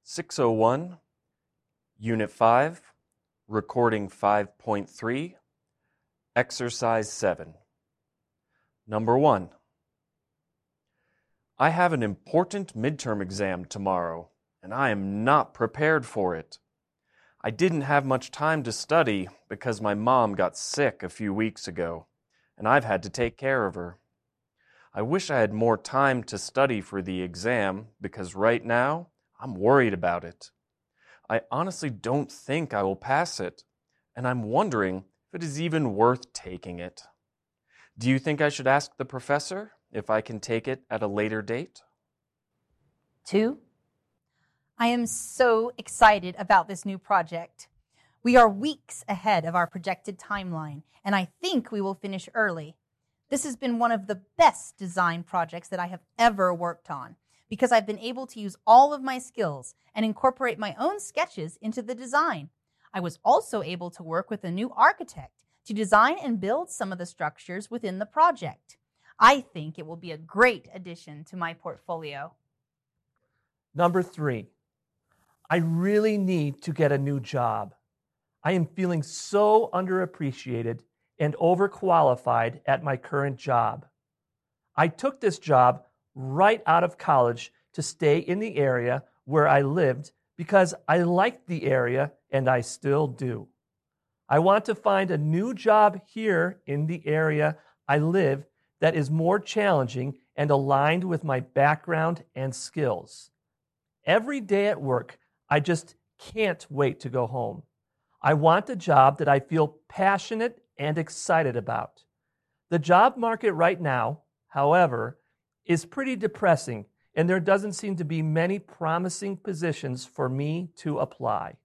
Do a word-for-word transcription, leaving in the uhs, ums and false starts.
six oh one, Unit five, Recording five point three, Exercise seven. Number one. I have an important midterm exam tomorrow, and I am not prepared for it. I didn't have much time to study because my mom got sick a few weeks ago, and I've had to take care of her. I wish I had more time to study for the exam because right now I'm worried about it. I honestly don't think I will pass it, and I'm wondering if it is even worth taking it. Do you think I should ask the professor if I can take it at a later date? Two, I am so excited about this new project. We are weeks ahead of our projected timeline, and I think we will finish early. This has been one of the best design projects that I have ever worked on because I've been able to use all of my skills and incorporate my own sketches into the design. I was also able to work with a new architect to design and build some of the structures within the project. I think it will be a great addition to my portfolio. Number three, I really need to get a new job. I am feeling so underappreciated and overqualified at my current job. I took this job right out of college to stay in the area where I lived because I liked the area and I still do. I want to find a new job here in the area I live that is more challenging and aligned with my background and skills. Every day at work, I just can't wait to go home. I want a job that I feel passionate and excited about. The job market right now, however, is pretty depressing, and there doesn't seem to be many promising positions for me to apply.